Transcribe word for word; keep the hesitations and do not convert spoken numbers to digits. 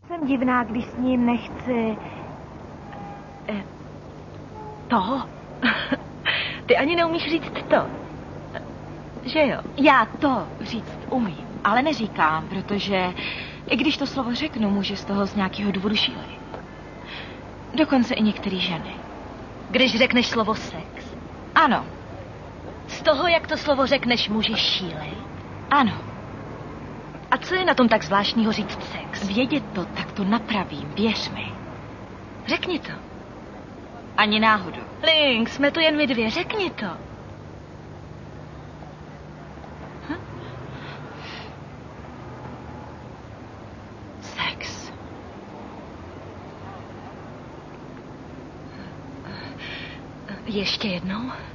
Jsem divná, když s ním nechci... Eh, to? Ty ani neumíš říct to. Že jo? Já to říct umím, ale neříkám, protože i když to slovo řeknu, může z toho z nějakého důvodu šílit. Dokonce i některé ženy. Když řekneš slovo sex? Ano. Z toho, jak to slovo řekneš, můžeš šílit? Ano. A co je na tom tak zvláštního říct sex? Vědět to, tak to napravím, věř mi. Řekni to. Ani náhodou. Link, jsme tu jen my dvě, řekni to. Hm? Sex. Ještě jednou?